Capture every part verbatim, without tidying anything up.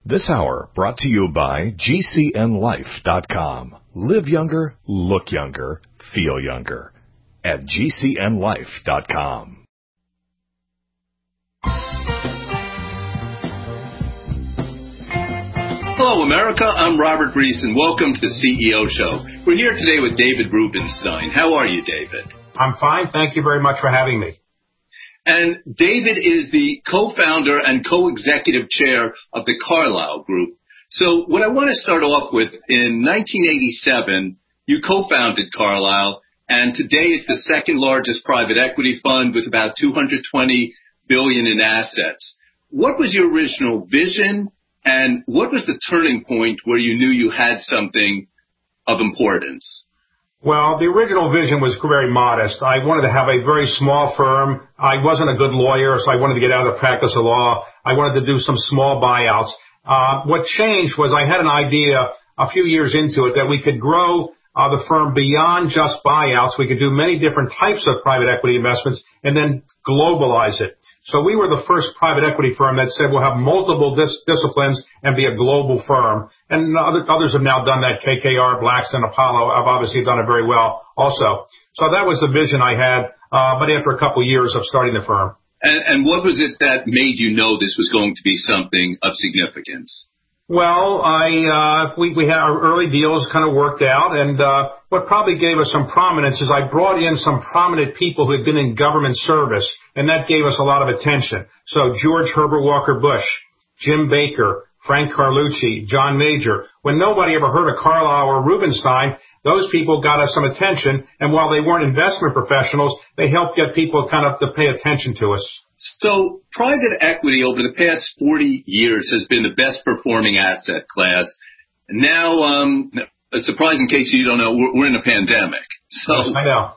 This hour brought to you by G C N life dot com. Live younger, look younger, feel younger at G C N life dot com. Hello, America. I'm Robert Reese, and welcome to the C E O Show. We're here today with David Rubenstein. How are you, David? I'm fine. Thank you very much for having me. And David is the co-founder and co-executive chair of the Carlyle Group. So what I want to start off with, in nineteen eighty-seven, you co-founded Carlyle, and today it's the second largest private equity fund with about two hundred twenty billion dollars in assets. What was your original vision, and what was the turning point where you knew you had something of importance? Well, the original vision was very modest. I wanted to have a very small firm. I wasn't a good lawyer, so I wanted to get out of the practice of law. I wanted to do some small buyouts. Uh, what changed was I had an idea a few years into it that we could grow uh, the firm beyond just buyouts. We could do many different types of private equity investments and then globalize it. So we were the first private equity firm that said we'll have multiple dis- disciplines and be a global firm. And other, others have now done that. K K R, Blackstone, Apollo have obviously done it very well also. So that was the vision I had, uh, but after a couple of years of starting the firm. And, and what was it that made you know this was going to be something of significance? Well, I, uh, we, we had our early deals kind of worked out, and, uh, what probably gave us some prominence is I brought in some prominent people who had been in government service, and that gave us a lot of attention. So George Herbert Walker Bush, Jim Baker, Frank Carlucci, John Major. When nobody ever heard of Carlyle or Rubenstein, those people got us some attention, and while they weren't investment professionals, they helped get people kind of to pay attention to us. So private equity over the past forty years has been the best performing asset class. Now, um, a surprise in case you don't know, we're, we're in a pandemic. So, yes, I know.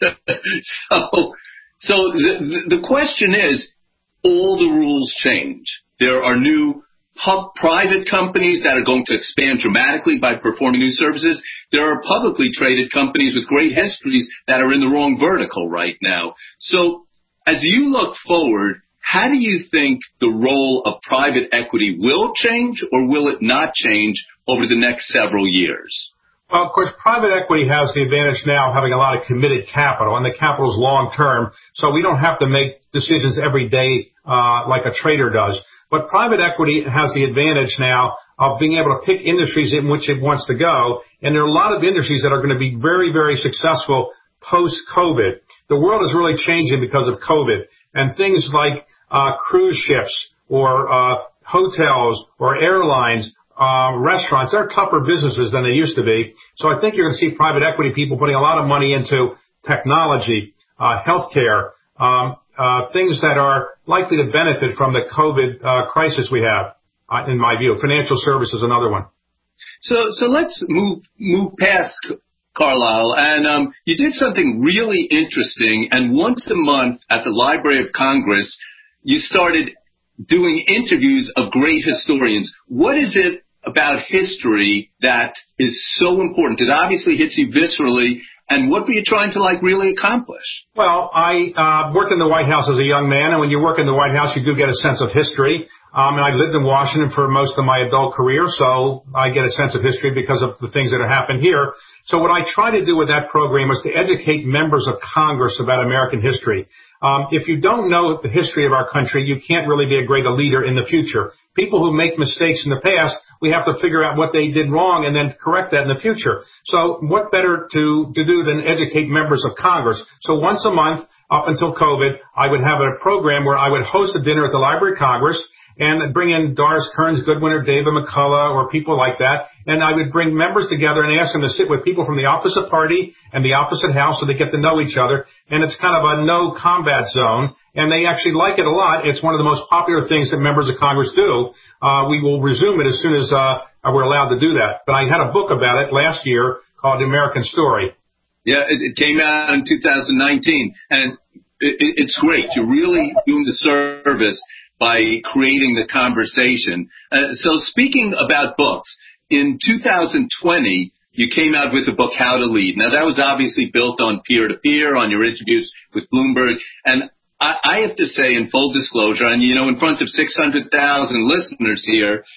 so, so the, the question is, all the rules change. There are new pub, private companies that are going to expand dramatically by performing new services. There are publicly traded companies with great histories that are in the wrong vertical right now. So, as you look forward, how do you think the role of private equity will change, or will it not change over the next several years? Well, of course, private equity has the advantage now of having a lot of committed capital, and the capital is long-term, so we don't have to make decisions every day uh, like a trader does. But private equity has the advantage now of being able to pick industries in which it wants to go, and there are a lot of industries that are going to be very, very successful post-COVID. The world is really changing because of COVID, and things like uh, cruise ships or uh, hotels or airlines, uh, restaurants, they're tougher businesses than they used to be. So I think you're going to see private equity people putting a lot of money into technology, uh, healthcare, um, uh, things that are likely to benefit from the COVID uh, crisis we have, uh, in my view. Financial services, another one. So, so let's move move past Carlyle, and um, you did something really interesting, and once a month at the Library of Congress, you started doing interviews of great historians. What is it about history that is so important? It obviously hits you viscerally, and what were you trying to, like, really accomplish? Well, I uh, worked in the White House as a young man, and when you work in the White House, you do get a sense of history. Um, and I lived in Washington for most of my adult career, so I get a sense of history because of the things that have happened here. So what I tried to do with that program was to educate members of Congress about American history. Um, if you don't know the history of our country, you can't really be a great leader in the future. People who make mistakes in the past, we have to figure out what they did wrong and then correct that in the future. So what better to, to do than educate members of Congress? So once a month, up until COVID, I would have a program where I would host a dinner at the Library of Congress and bring in Doris Kearns Goodwin or David McCullough or people like that. And I would bring members together and ask them to sit with people from the opposite party and the opposite house so they get to know each other. And it's kind of a no combat zone. And they actually like it a lot. It's one of the most popular things that members of Congress do. Uh, we will resume it as soon as uh, we're allowed to do that. But I had a book about it last year called The American Story. Yeah, it, it came out in two thousand nineteen. And it, it, it's great. You're really doing the service by creating the conversation. Uh, so speaking about books, in two thousand twenty, you came out with the book, How to Lead. Now, that was obviously built on peer-to-peer, on your interviews with Bloomberg. And I, I have to say, in full disclosure, and, you know, in front of six hundred thousand listeners here,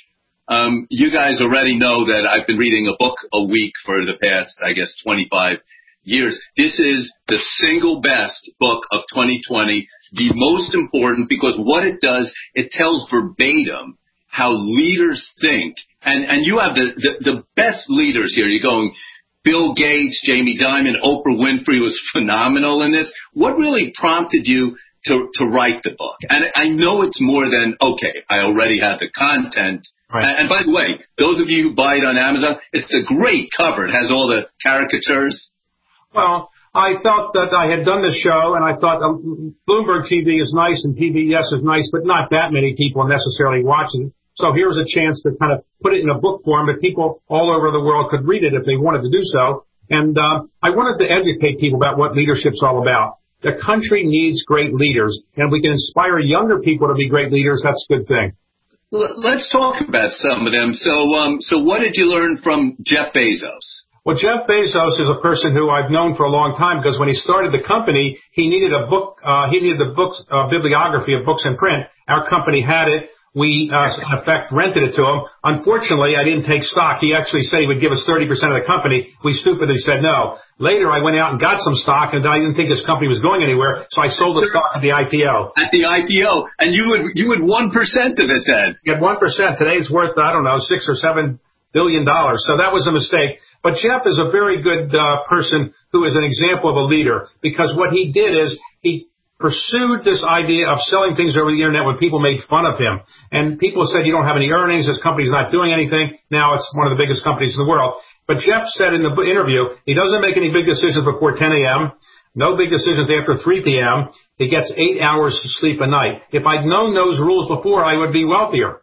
Um, you guys already know that I've been reading a book a week for the past, I guess, twenty-five years. This is the single best book of twenty twenty, the most important, because what it does, it tells verbatim how leaders think. And, and you have the, the, the best leaders here. You're going Bill Gates, Jamie Dimon, Oprah Winfrey was phenomenal in this. What really prompted you to, to write the book? And I know it's more than, okay, I already have the content. Right. And, and by the way, those of you who buy it on Amazon, it's a great cover. It has all the caricatures. Well, I thought that I had done the show, and I thought um, Bloomberg T V is nice and P B S is nice, but not that many people necessarily watching. So here's a chance to kind of put it in a book form that people all over the world could read it if they wanted to do so. And uh, I wanted to educate people about what leadership's all about. The country needs great leaders, and if we can inspire younger people to be great leaders, that's a good thing. Let's talk about some of them. So, um, so what did you learn from Jeff Bezos? Well, Jeff Bezos is a person who I've known for a long time because when he started the company, he needed a book, uh, he needed the book, uh, bibliography of books in print. Our company had it. We, uh, in effect, rented it to him. Unfortunately, I didn't take stock. He actually said he would give us thirty percent of the company. We stupidly said no. Later, I went out and got some stock, and I didn't think his company was going anywhere, so I sold the stock at the I P O. At the I P O. And you would, you would one percent of it then. You had one percent. Today it's worth, I don't know, six or seven billion dollars. So that was a mistake. But Jeff is a very good uh, person who is an example of a leader, because what he did is he pursued this idea of selling things over the internet when people made fun of him. And people said, you don't have any earnings, this company's not doing anything. Now it's one of the biggest companies in the world. But Jeff said in the interview, he doesn't make any big decisions before ten a.m., no big decisions after three p.m. He gets eight hours to sleep a night. If I'd known those rules before, I would be wealthier.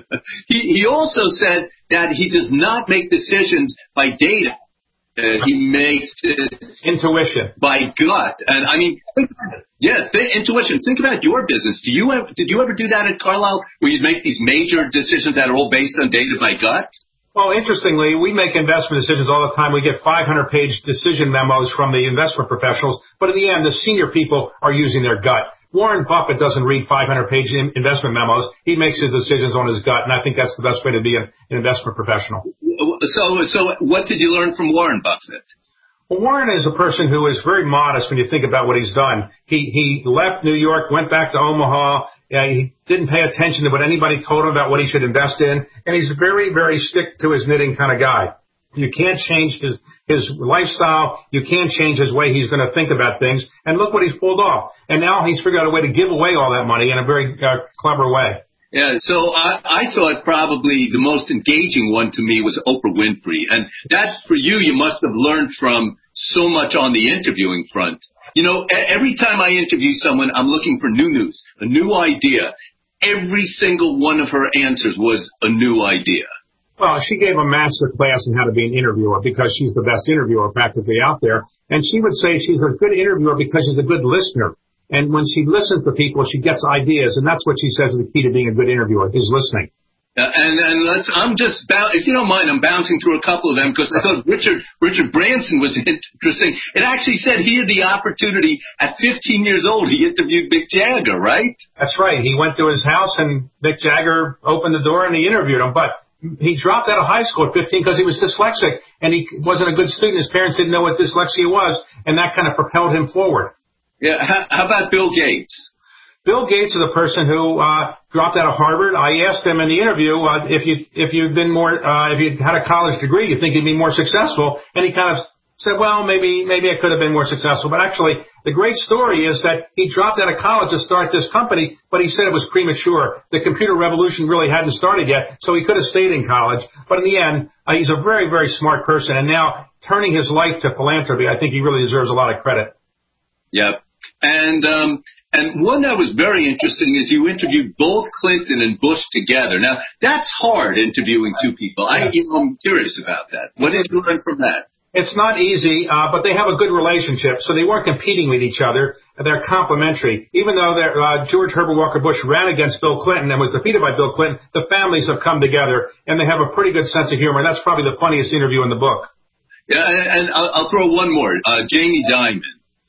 he, he also said that he does not make decisions by data. Uh, he makes it intuition by gut. And I mean, yeah, th- intuition. Think about your business. Do you ever, did you ever do that at Carlyle, where you'd make these major decisions that are all based on data by gut? Well, interestingly, we make investment decisions all the time. We get five hundred page decision memos from the investment professionals, but in the end, the senior people are using their gut. Warren Buffett doesn't read five hundred page investment memos. He makes his decisions on his gut, and I think that's the best way to be an investment professional. So, so what did you learn from Warren Buffett? Well, Warren is a person who is very modest when you think about what he's done. He he left New York, went back to Omaha. Uh, he didn't pay attention to what anybody told him about what he should invest in, and he's a very, very stick to his knitting kind of guy. You can't change his, his lifestyle. You can't change his way he's going to think about things. And look what he's pulled off. And now he's figured out a way to give away all that money in a very uh, clever way. Yeah, so I, I thought probably the most engaging one to me was Oprah Winfrey. And that, for you, you must have learned from so much on the interviewing front. You know, every time I interview someone, I'm looking for new news, a new idea. Every single one of her answers was a new idea. Well, she gave a master class on how to be an interviewer because she's the best interviewer practically out there. And she would say she's a good interviewer because she's a good listener. And when she listens to people, she gets ideas. And that's what she says is the key to being a good interviewer, is listening. Uh, and and let's, I'm just, if you don't mind, I'm bouncing through a couple of them because I thought Richard Richard Branson was interesting. It actually said he had the opportunity at fifteen years old. He interviewed Mick Jagger, right? That's right. He went to his house and Mick Jagger opened the door and he interviewed him. But he dropped out of high school at fifteen because he was dyslexic and he wasn't a good student. His parents didn't know what dyslexia was, and that kind of propelled him forward. Yeah. How, how about Bill Gates? Bill Gates is a person who uh dropped out of Harvard. I asked him in the interview uh, if you if you'd been more uh if you'd had a college degree, you think you'd be more successful, and he kind of said, well, maybe maybe I could have been more successful. But actually, the great story is that he dropped out of college to start this company, but he said it was premature. The computer revolution really hadn't started yet, so he could have stayed in college. But in the end, uh, he's a very, very smart person, and now turning his life to philanthropy, I think he really deserves a lot of credit. Yep. And um, and one that was very interesting is you interviewed both Clinton and Bush together. Now, that's hard, interviewing two people. I, you know, I'm curious about that. What did you learn from that? It's not easy, uh, but they have a good relationship, so they weren't competing with each other. They're complementary. Even though uh, George Herbert Walker Bush ran against Bill Clinton and was defeated by Bill Clinton, the families have come together, and they have a pretty good sense of humor. And that's probably the funniest interview in the book. Yeah, and I'll, I'll throw one more. Uh, Jamie Dimon.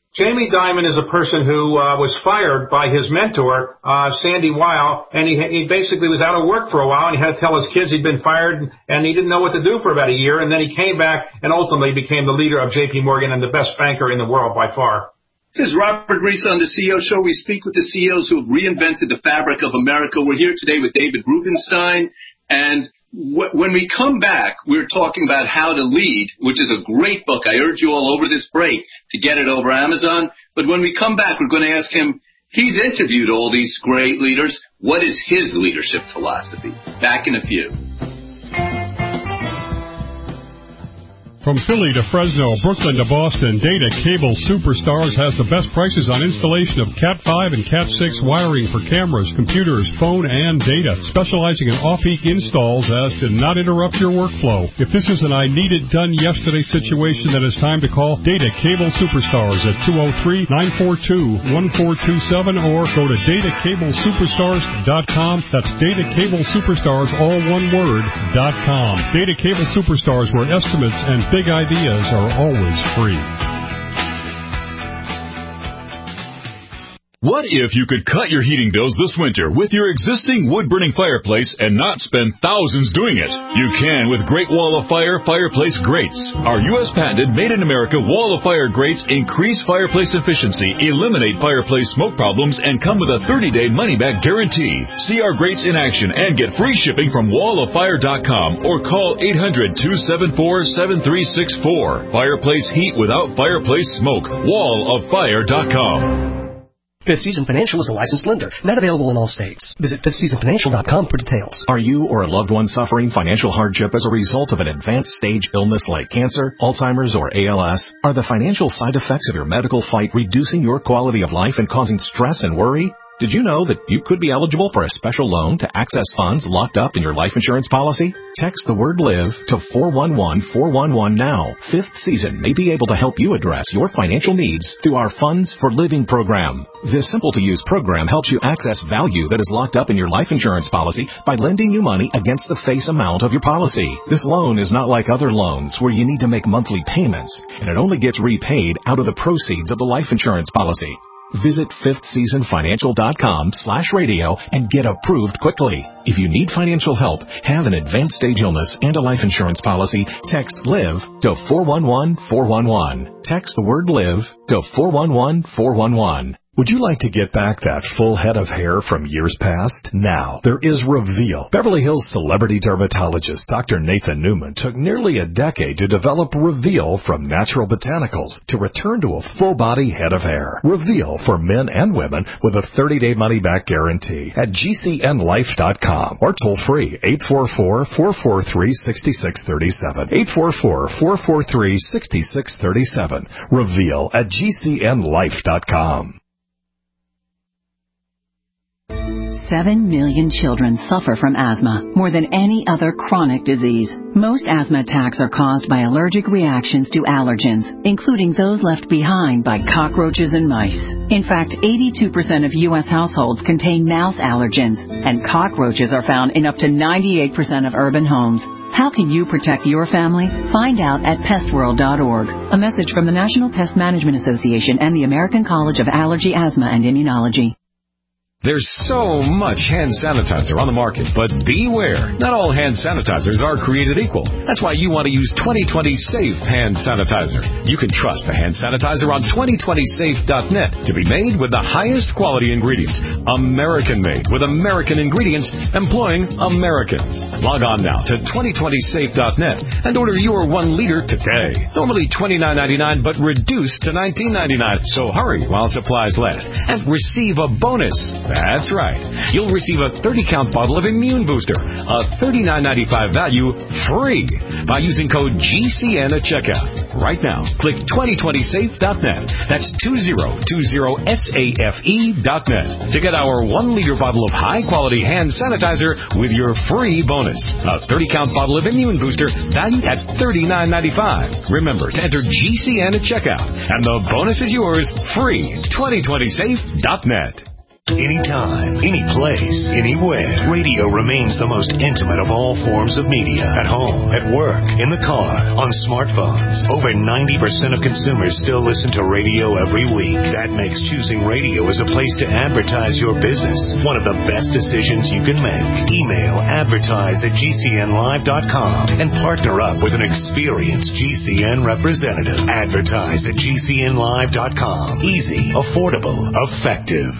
Jamie Dimon is a person who uh, was fired by his mentor, uh, Sandy Weil, and he, he basically was out of work for a while, and he had to tell his kids he'd been fired, and he didn't know what to do for about a year, and then he came back and ultimately became the leader of J P Morgan and the best banker in the world by far. This is Robert Reese on the C E O Show. We speak with the C E Os who have reinvented the fabric of America. We're here today with David Rubenstein, and when we come back, we're talking about How to Lead, which is a great book. I urge you all over this break to get it over Amazon. But when we come back, we're going to ask him, he's interviewed all these great leaders. What is his leadership philosophy? Back in a few. From Philly to Fresno, Brooklyn to Boston, Data Cable Superstars has the best prices on installation of Cat five and Cat six wiring for cameras, computers, phone, and data, specializing in off-peak installs as to not interrupt your workflow. If this is an I need it done yesterday situation, then it's time to call Data Cable Superstars at two oh three, nine four two, one four two seven or go to data cable superstars dot com. That's Data Cable Superstars, all one word, dot com. Data Cable Superstars, where estimates and big ideas are always free. What if you could cut your heating bills this winter with your existing wood-burning fireplace and not spend thousands doing it? You can with Great Wall of Fire Fireplace Grates. Our U S patented made-in-America Wall of Fire grates increase fireplace efficiency, eliminate fireplace smoke problems, and come with a thirty-day money-back guarantee. See our grates in action and get free shipping from wall of fire dot com or call eight hundred, two seven four, seven three six four. Fireplace heat without fireplace smoke. wall of fire dot com. Fifth Season Financial is a licensed lender, not available in all states. Visit fifth season financial dot com for details. Are you or a loved one suffering financial hardship as a result of an advanced stage illness like cancer, Alzheimer's, or A L S? Are the financial side effects of your medical fight reducing your quality of life and causing stress and worry? Did you know that you could be eligible for a special loan to access funds locked up in your life insurance policy? Text the word LIVE to four one one, four one one now. Fifth Season may be able to help you address your financial needs through our Funds for Living program. This simple-to-use program helps you access value that is locked up in your life insurance policy by lending you money against the face amount of your policy. This loan is not like other loans where you need to make monthly payments, and it only gets repaid out of the proceeds of the life insurance policy. Visit fifth season financial dot com slash radio and get approved quickly. If you need financial help, have an advanced stage illness and a life insurance policy, text LIVE to four one one, four one one. Text the word LIVE to four one one, four one one. Would you like to get back that full head of hair from years past? Now, there is Reveal. Beverly Hills celebrity dermatologist Doctor Nathan Newman took nearly a decade to develop Reveal from natural botanicals to return to a full-body head of hair. Reveal for men and women with a thirty-day money-back guarantee at G C N life dot com or toll-free eight four four, four four three, six six three seven. eight four four, four four three, six six three seven. Reveal at G C N life dot com. Seven million children suffer from asthma, more than any other chronic disease. Most asthma attacks are caused by allergic reactions to allergens, including those left behind by cockroaches and mice. In fact, eighty-two percent of U S households contain mouse allergens, and cockroaches are found in up to ninety-eight percent of urban homes. How can you protect your family? Find out at pest world dot org. A message from the National Pest Management Association and the American College of Allergy, Asthma, and Immunology. There's so much hand sanitizer on the market, but beware. Not all hand sanitizers are created equal. That's why you want to use twenty twenty Safe Hand Sanitizer. You can trust the hand sanitizer on twenty twenty safe dot net to be made with the highest quality ingredients. American-made with American ingredients employing Americans. Log on now to twenty twenty safe dot net and order your one liter today. Normally twenty-nine ninety-nine, but reduced to nineteen ninety-nine. So hurry while supplies last and receive a bonus. That's right. You'll receive a thirty count bottle of Immune Booster, a thirty-nine ninety-five value, free by using code G C N at checkout. Right now, click twenty twenty safe dot net. That's twenty twenty safe dot net to get our one liter bottle of high-quality hand sanitizer with your free bonus. A thirty count bottle of Immune Booster valued at thirty-nine ninety-five. Remember to enter G C N at checkout, and the bonus is yours free. twenty twenty safe dot net. Anytime, any place, anywhere. Radio remains the most intimate of all forms of media. At home, at work, in the car, on smartphones. Over ninety percent of consumers still listen to radio every week. That makes choosing radio as a place to advertise your business one of the best decisions you can make. Email advertise at G C N live dot com and partner up with an experienced G C N representative. Advertise at G C N live dot com. Easy, affordable, effective.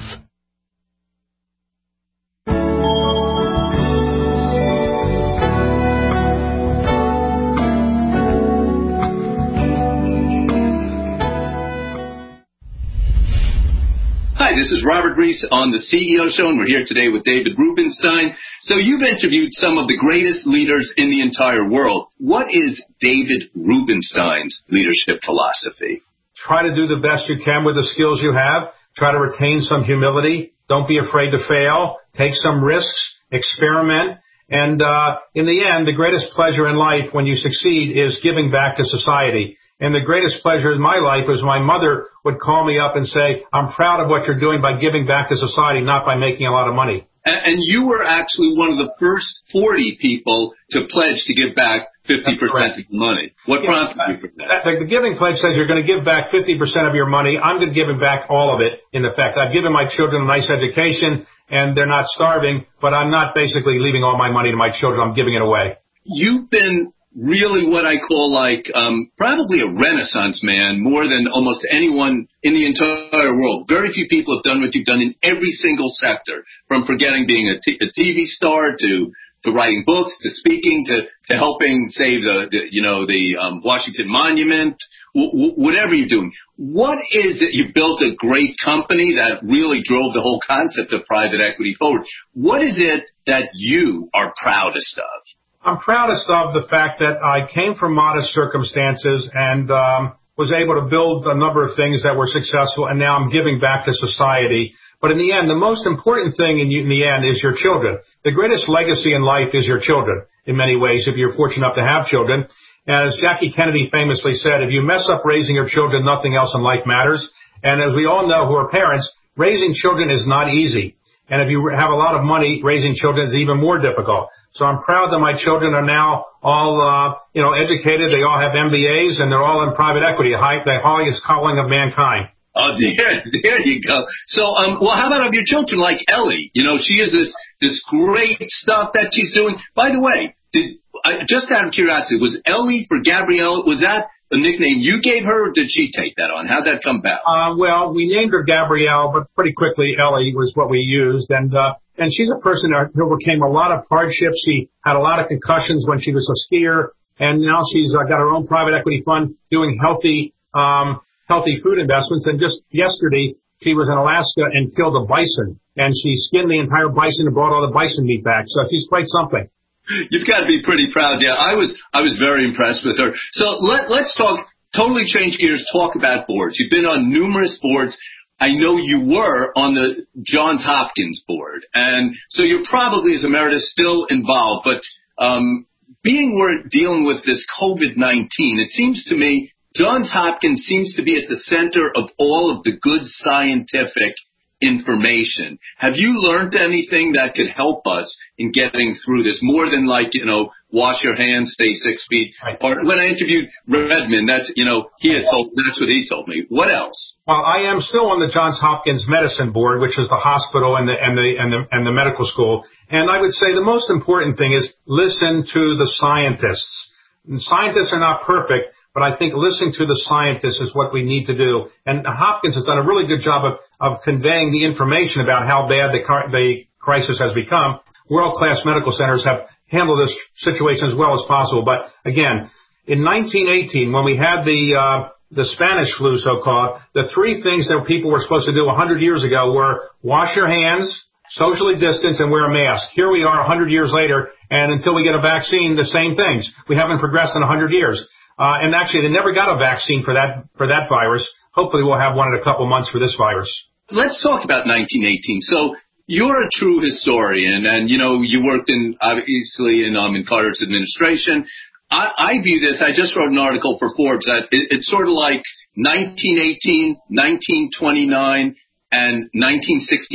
Hi, this is Robert Reese on the C E O Show, and we're here today with David Rubenstein. So you've interviewed some of the greatest leaders in the entire world. What is David Rubenstein's leadership philosophy? Try to do the best you can with the skills you have. Try to retain some humility. Don't be afraid to fail. Take some risks. Experiment. And uh in the end, the greatest pleasure in life when you succeed is giving back to society. And the greatest pleasure in my life was my mother would call me up and say, I'm proud of what you're doing by giving back to society, not by making a lot of money. And, and you were actually one of the first forty people to pledge to give back fifty percent of your money. What yeah, prompted you for that? The Giving Pledge says you're going to give back fifty percent of your money. I'm going to give back all of it, in effect. I've given my children a nice education, and they're not starving, but I'm not basically leaving all my money to my children. I'm giving it away. You've been really what I call like um probably a renaissance man more than almost anyone in the entire world. Very few people have done what you've done in every single sector, from forgetting being a, t- a T V star to to writing books to speaking to to helping save the, the you know the um, Washington Monument, w- w- whatever you're doing. What is it? You built a great company that really drove the whole concept of private equity forward. What is it that you are proudest of? I'm proudest of the fact that I came from modest circumstances and um, was able to build a number of things that were successful, and now I'm giving back to society. But in the end, the most important thing in, in the end is your children. The greatest legacy in life is your children, in many ways, if you're fortunate enough to have children. As Jackie Kennedy famously said, if you mess up raising your children, nothing else in life matters. And as we all know who are parents, raising children is not easy. And if you have a lot of money, raising children is even more difficult. So I'm proud that my children are now all, uh, you know, educated. They all have M B As, and they're all in private equity, high, the highest calling of mankind. Oh, there, there you go. So, um, well, how about of your children like Ellie? You know, she has this, this great stuff that she's doing. By the way, did, I, just out of curiosity, was Ellie for Gabrielle, was that a nickname you gave her, or did she take that on? How'd that come about? Uh, well, we named her Gabrielle, but pretty quickly Ellie was what we used. And, uh, and she's a person who overcame a lot of hardships. She had a lot of concussions when she was a skier, and now she's uh, got her own private equity fund doing healthy, um, healthy food investments. And just yesterday, she was in Alaska and killed a bison, and she skinned the entire bison and brought all the bison meat back. So she's quite something. You've got to be pretty proud. Yeah, I was I was very impressed with her. So let, let's talk, totally change gears, talk about boards. You've been on numerous boards. I know you were on the Johns Hopkins board. And so you're probably, as emeritus, still involved. But um, being we're dealing with this COVID nineteen, it seems to me Johns Hopkins seems to be at the center of all of the good scientific information. Have you learned anything that could help us in getting through this, more than like, you know, wash your hands, stay six feet? Or when I interviewed Redmond, that's, you know, he had told, that's what he told me. What else? Well, I am still on the Johns Hopkins Medicine Board, which is the hospital and the, and the, and the, and the medical school. And I would say the most important thing is listen to the scientists. And scientists are not perfect, but I think listening to the scientists is what we need to do. And Hopkins has done a really good job of, of conveying the information about how bad the, car- the crisis has become. World-class medical centers have handled this situation as well as possible. But again, in nineteen eighteen, when we had the uh, the Spanish flu, so-called, the three things that people were supposed to do one hundred years ago were wash your hands, socially distance, and wear a mask. Here we are one hundred years later, and until we get a vaccine, the same things. We haven't progressed in one hundred years. Uh, and actually, they never got a vaccine for that for that virus. Hopefully, we'll have one in a couple months for this virus. Let's talk about nineteen eighteen. So you're a true historian, and, you know, you worked in, obviously, in, um, in Carter's administration. I, I view this, I just wrote an article for Forbes, that it, it's sort of like nineteen eighteen, nineteen twenty-nine, and nineteen sixty-eight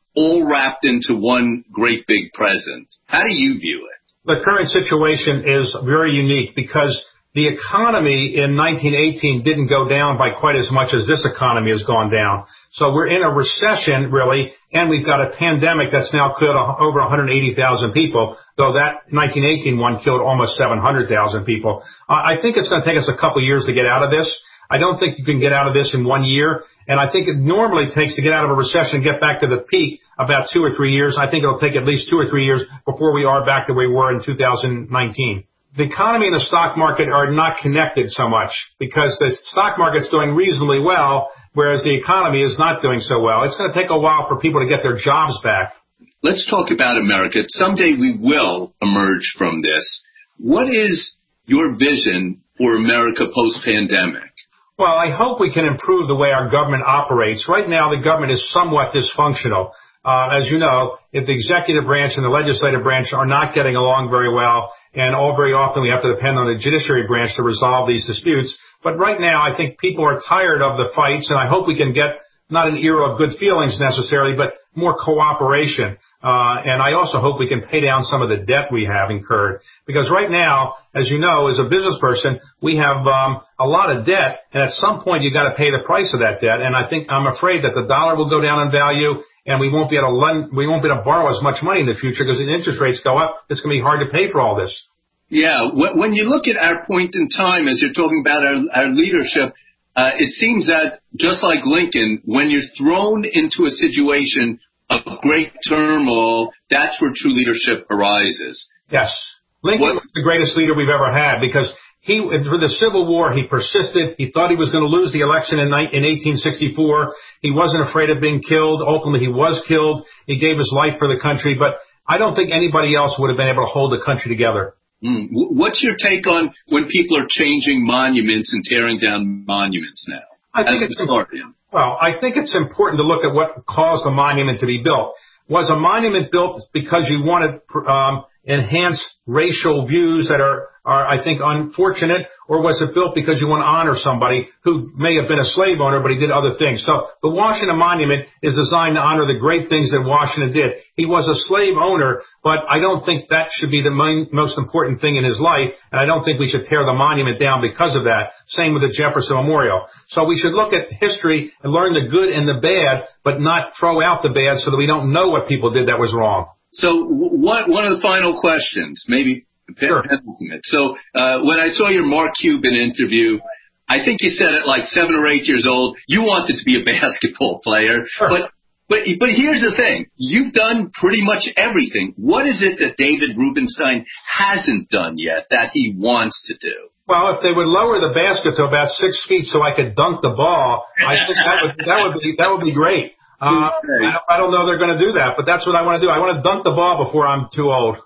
all wrapped into one great big present. How do you view it? The current situation is very unique because the economy in nineteen eighteen didn't go down by quite as much as this economy has gone down. So we're in a recession, really, and we've got a pandemic that's now killed over one hundred eighty thousand people, though that nineteen eighteen one killed almost seven hundred thousand people. Uh, I think it's going to take us a couple years to get out of this. I don't think you can get out of this in one year, and I think it normally takes to get out of a recession and get back to the peak about two or three years. I think it'll take at least two or three years before we are back to where we were in two thousand nineteen. The economy and the stock market are not connected so much because the stock market's doing reasonably well, whereas the economy is not doing so well. It's going to take a while for people to get their jobs back. Let's talk about America. Someday we will emerge from this. What is your vision for America post-pandemic? Well, I hope we can improve the way our government operates. Right now, the government is somewhat dysfunctional. Uh, as you know, if the executive branch and the legislative branch are not getting along very well, and all very often we have to depend on the judiciary branch to resolve these disputes. But right now, I think people are tired of the fights, and I hope we can get not an era of good feelings necessarily, but more cooperation. Uh, and I also hope we can pay down some of the debt we have incurred. Because right now, as you know, as a business person, we have um, a lot of debt, and at some point you've got to pay the price of that debt. And I think I'm afraid that the dollar will go down in value, and we won't be able to lend, we won't be able to borrow as much money in the future because the interest rates go up. It's going to be hard to pay for all this. Yeah, when you look at our point in time, as you're talking about our, our leadership, uh, it seems that just like Lincoln, when you're thrown into a situation of great turmoil, that's where true leadership arises. Yes. Lincoln what? was the greatest leader we've ever had because he, for the Civil War, he persisted. He thought he was going to lose the election in, in eighteen sixty-four. He wasn't afraid of being killed. Ultimately, he was killed. He gave his life for the country. But I don't think anybody else would have been able to hold the country together. Mm. What's your take on when people are changing monuments and tearing down monuments now? I think it's important. Well, I think it's important to look at what caused the monument to be built. Was a monument built because you wanted um, enhance racial views that are, are, I think, unfortunate, or was it built because you want to honor somebody who may have been a slave owner, but he did other things? So the Washington Monument is designed to honor the great things that Washington did. He was a slave owner, but I don't think that should be the main, most important thing in his life, and I don't think we should tear the monument down because of that. Same with the Jefferson Memorial. So we should look at history and learn the good and the bad, but not throw out the bad so that we don't know what people did that was wrong. So one, one of the final questions, maybe Sure. So uh, when I saw your Mark Cuban interview, I think you said at like seven or eight years old, you wanted to be a basketball player. Sure. But but but here's the thing. You've done pretty much everything. What is it that David Rubenstein hasn't done yet that he wants to do? Well, if they would lower the basket to about six feet so I could dunk the ball, I think that would that would be that would be great. Uh, I, don't, I don't know they're going to do that, but that's what I want to do. I want to dunk the ball before I'm too old.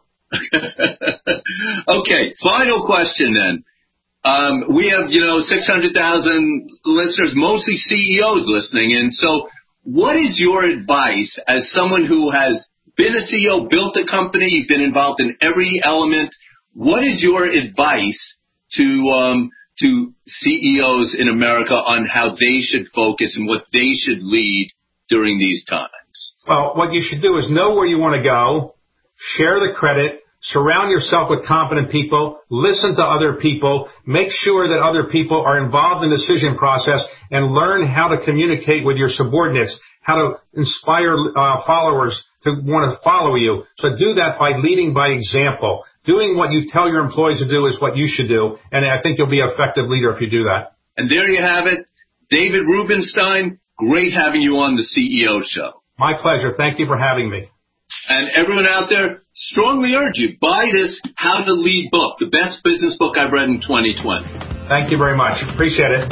Okay, final question then. Um, we have, you know, six hundred thousand listeners, mostly C E Os listening. And so what is your advice as someone who has been a C E O, built a company, you've been involved in every element? What is your advice to um, to C E Os in America on how they should focus and what they should lead during these times? Well, what you should do is know where you want to go, share the credit, surround yourself with competent people, listen to other people, make sure that other people are involved in the decision process, and learn how to communicate with your subordinates, how to inspire uh, followers to want to follow you. So do that by leading by example. Doing what you tell your employees to do is what you should do, and I think you'll be an effective leader if you do that. And there you have it. David Rubenstein, great having you on the C E O Show. My pleasure. Thank you for having me. And everyone out there, strongly urge you, buy this How to Lead book, the best business book I've read in twenty twenty. Thank you very much. Appreciate it.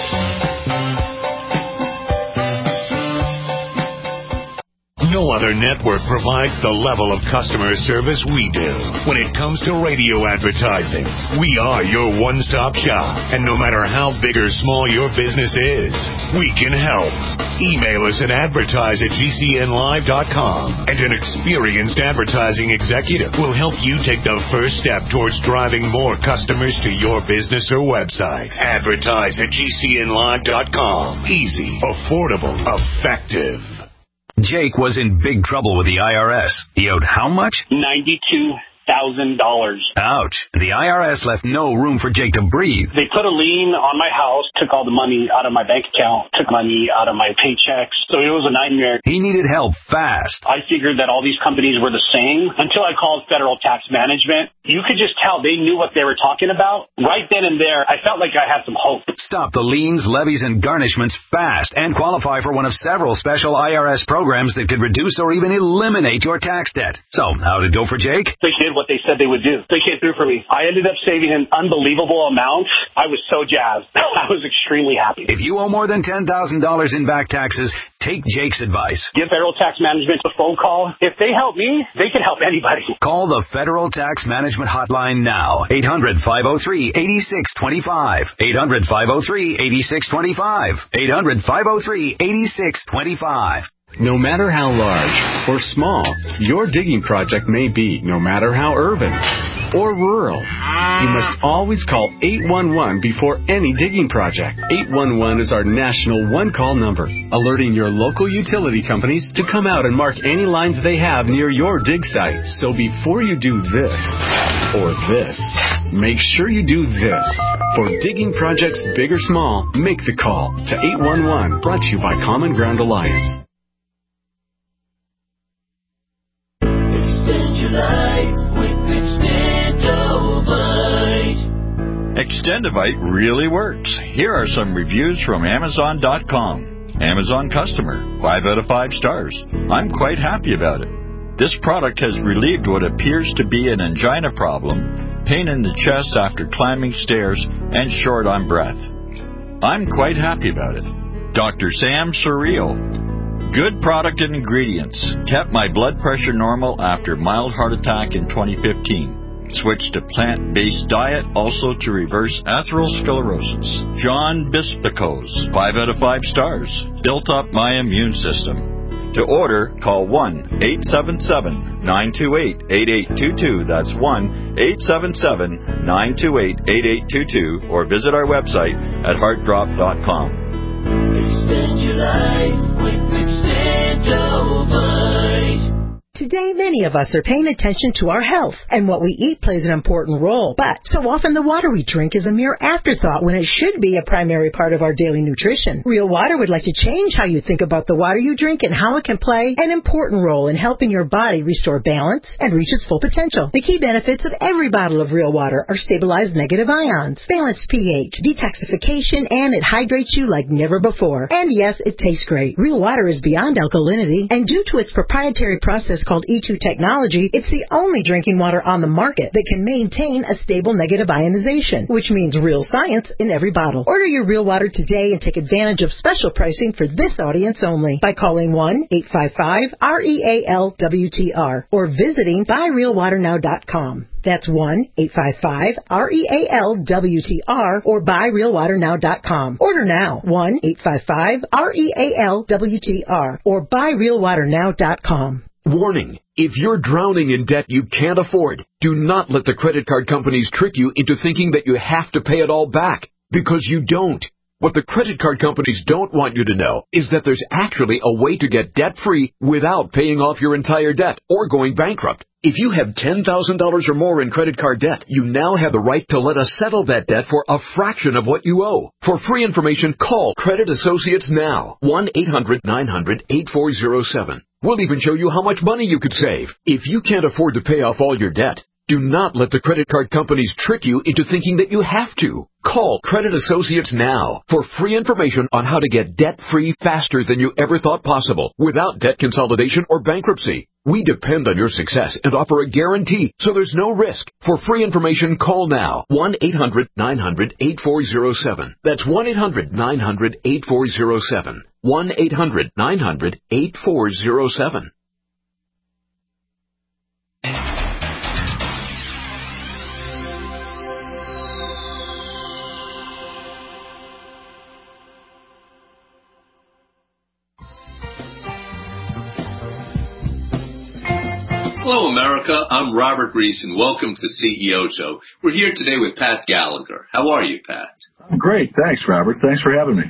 No other network provides the level of customer service we do. When it comes to radio advertising, we are your one-stop shop. And no matter how big or small your business is, we can help. Email us at advertise at G C N live dot com, and an experienced advertising executive will help you take the first step towards driving more customers to your business or website. Advertise at G C N live dot com. Easy, affordable, effective. Jake was in big trouble with the I R S. He owed how much? ninety-two thousand dollars. Ouch. The I R S left no room for Jake to breathe. They put a lien on my house, took all the money out of my bank account, took money out of my paychecks. So it was a nightmare. He needed help fast. I figured that all these companies were the same until I called Federal Tax Management. You could just tell they knew what they were talking about. Right then and there, I felt like I had some hope. Stop the liens, levies, and garnishments fast and qualify for one of several special I R S programs that could reduce or even eliminate your tax debt. So, how did it go for Jake? They did what they said they would do. They came through for me. I ended up saving an unbelievable amount. I was so jazzed. I was extremely happy. If you owe more than ten thousand dollars in back taxes, take Jake's advice. Give Federal Tax Management a phone call. If they help me, they can help anybody. Call the Federal Tax Management Hotline now. eight hundred, five oh three, eight six two five. eight hundred, five oh three, eight six two five. eight hundred, five oh three, eight six two five. No matter how large or small your digging project may be, no matter how urban or rural, you must always call eight one one before any digging project. eight one one is our national one-call number, alerting your local utility companies to come out and mark any lines they have near your dig site. So before you do this or this, make sure you do this. For digging projects big or small, make the call to eight one one, brought to you by Common Ground Alliance. Extend your life with Extendovite. Extendovite really works. Here are some reviews from Amazon dot com. Amazon customer, five out of five stars. I'm quite happy about it. This product has relieved what appears to be an angina problem, pain in the chest after climbing stairs, and short on breath. I'm quite happy about it. Doctor Sam Surreal. Good product and ingredients. Kept my blood pressure normal after mild heart attack in twenty fifteen. Switched to plant-based diet, also to reverse atherosclerosis. John Bispicos, five out of five stars. Built up my immune system. To order, call one eight seven seven, nine two eight, eight eight two two. That's one eight seven seven, nine two eight, eight eight two two. Or visit our website at heart drop dot com. Extend your life with Extendovite. Today, many of us are paying attention to our health, and what we eat plays an important role. But so often the water we drink is a mere afterthought when it should be a primary part of our daily nutrition. Real Water would like to change how you think about the water you drink and how it can play an important role in helping your body restore balance and reach its full potential. The key benefits of every bottle of Real Water are stabilized negative ions, balanced pH, detoxification, and it hydrates you like never before. And yes, it tastes great. Real Water is beyond alkalinity, and due to its proprietary process called E two technology, it's the only drinking water on the market that can maintain a stable negative ionization, which means real science in every bottle. Order your Real Water today and take advantage of special pricing for this audience only by calling one eight five five, R E A L W T R or visiting buy real water now dot com. That's one eight five five, R E A L W T R or buy real water now dot com. Order now, one eight five five, R E A L W T R or buy real water now dot com. Warning, if you're drowning in debt you can't afford, do not let the credit card companies trick you into thinking that you have to pay it all back, because you don't. What the credit card companies don't want you to know is that there's actually a way to get debt-free without paying off your entire debt or going bankrupt. If you have ten thousand dollars or more in credit card debt, you now have the right to let us settle that debt for a fraction of what you owe. For free information, call Credit Associates now. one eight hundred, nine hundred, eight four zero seven. We'll even show you how much money you could save. If you can't afford to pay off all your debt, do not let the credit card companies trick you into thinking that you have to. Call Credit Associates now for free information on how to get debt-free faster than you ever thought possible without debt consolidation or bankruptcy. We depend on your success and offer a guarantee, so there's no risk. For free information, call now. one eight hundred, nine hundred, eight four zero seven. That's one eight hundred, nine hundred, eight four zero seven. one eight hundred, nine hundred, eight four zero seven. Hello, America. I'm Robert Reese, and welcome to the C E O Show. We're here today with Pat Gallagher. How are you, Pat? I'm great. Thanks, Robert. Thanks for having me.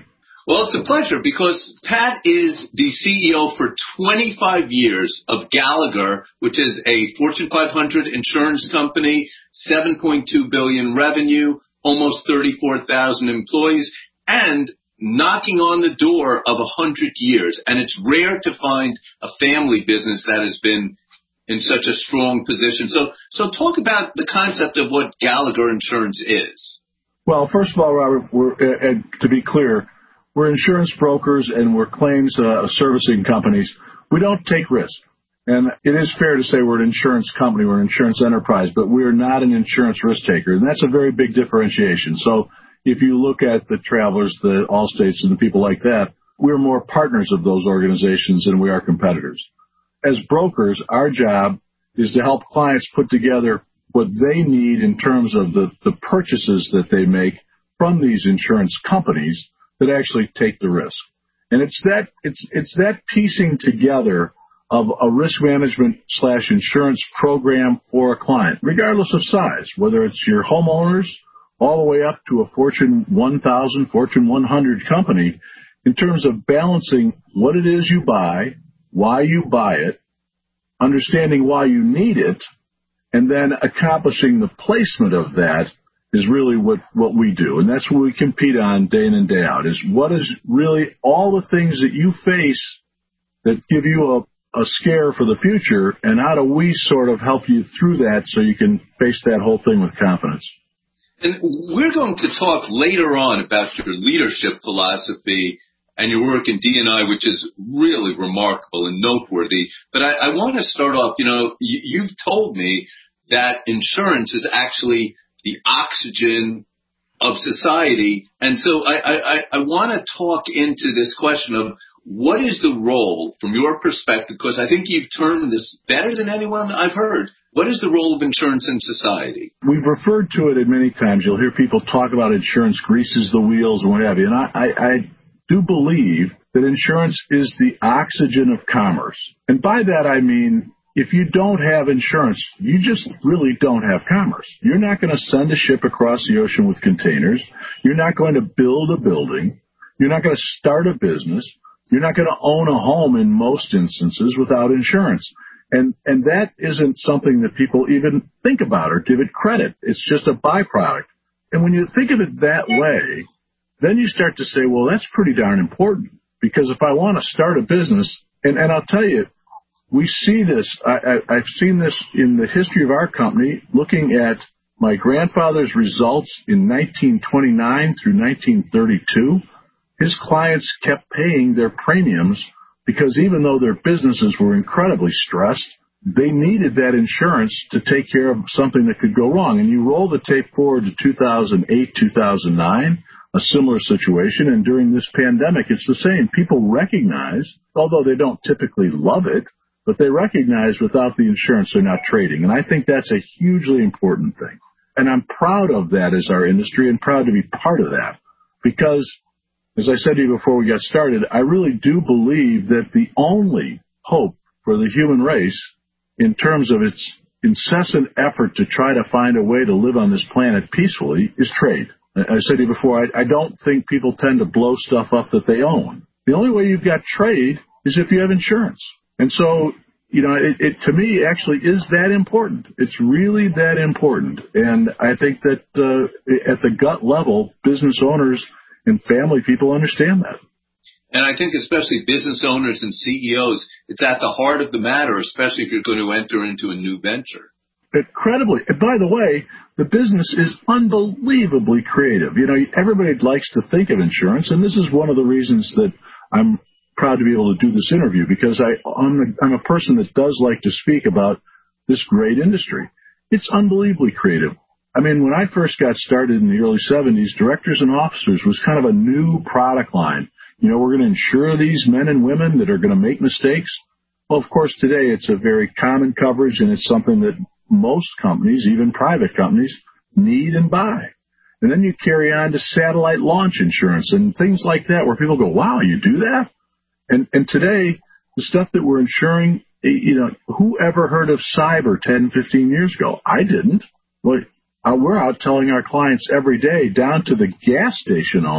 Well, it's a pleasure because Pat is the C E O for twenty-five years of Gallagher, which is a Fortune five hundred insurance company, seven point two billion dollars revenue, almost thirty-four thousand employees, and knocking on the door of one hundred years. And it's rare to find a family business that has been in such a strong position. So, so talk about the concept of what Gallagher Insurance is. Well, first of all, Robert, we're, uh, to be clear, we're insurance brokers and we're claims uh, servicing companies. We don't take risk. And it is fair to say we're an insurance company, we're an insurance enterprise, but we're not an insurance risk taker. And that's a very big differentiation. So if you look at the Travelers, the Allstates, and the people like that, we're more partners of those organizations than we are competitors. As brokers, our job is to help clients put together what they need in terms of the, the purchases that they make from these insurance companies that actually take the risk. And it's that it's it's that piecing together of a risk management slash insurance program for a client, regardless of size, whether it's your homeowners all the way up to a Fortune one thousand, Fortune one hundred company, in terms of balancing what it is you buy, why you buy it, understanding why you need it, and then accomplishing the placement of that is really what, what we do. And that's what we compete on day in and day out, is what is really all the things that you face that give you a, a scare for the future, and how do we sort of help you through that so you can face that whole thing with confidence. And we're going to talk later on about your leadership philosophy and your work in D and I, which is really remarkable and noteworthy. But I, I want to start off, you know, you, you've told me that insurance is actually the oxygen of society. And so I, I, I want to talk into this question of what is the role, from your perspective, because I think you've termed this better than anyone I've heard. What is the role of insurance in society? We've referred to it many times. You'll hear people talk about insurance greases the wheels and what have you. And I, I, I do believe that insurance is the oxygen of commerce. And by that I mean, if you don't have insurance, you just really don't have commerce. You're not going to send a ship across the ocean with containers. You're not going to build a building. You're not going to start a business. You're not going to own a home in most instances without insurance. And and that isn't something that people even think about or give it credit. It's just a byproduct. And when you think of it that way, then you start to say, well, that's pretty darn important. Because if I want to start a business, and, and I'll tell you, we see this, I, I, I've seen this in the history of our company, looking at my grandfather's results in nineteen twenty-nine through nineteen thirty-two. His clients kept paying their premiums because even though their businesses were incredibly stressed, they needed that insurance to take care of something that could go wrong. And you roll the tape forward to two thousand eight, two thousand nine, a similar situation, and during this pandemic, it's the same. People recognize, although they don't typically love it, but they recognize without the insurance they're not trading. And I think that's a hugely important thing. And I'm proud of that as our industry and proud to be part of that because, as I said to you before we got started, I really do believe that the only hope for the human race in terms of its incessant effort to try to find a way to live on this planet peacefully is trade. I said to you before, I, I don't think people tend to blow stuff up that they own. The only way you've got trade is if you have insurance. And so, you know, it, it to me actually is that important. It's really that important. And I think that uh, at the gut level, business owners and family people understand that. And I think especially business owners and C E Os, it's at the heart of the matter, especially if you're going to enter into a new venture. Incredibly. And by the way, the business is unbelievably creative. You know, everybody likes to think of insurance, and this is one of the reasons that I'm proud to be able to do this interview, because I, I'm, a, I'm a person that does like to speak about this great industry. It's unbelievably creative. I mean, when I first got started in the early seventies, directors and officers was kind of a new product line. You know, we're going to insure these men and women that are going to make mistakes. Well, of course, today it's a very common coverage, and it's something that most companies, even private companies, need and buy. And then you carry on to satellite launch insurance and things like that where people go, wow, you do that? And and today, the stuff that we're insuring, you know, who ever heard of cyber ten, fifteen years ago? I didn't. Well, we're out telling our clients every day, down to the gas station owner,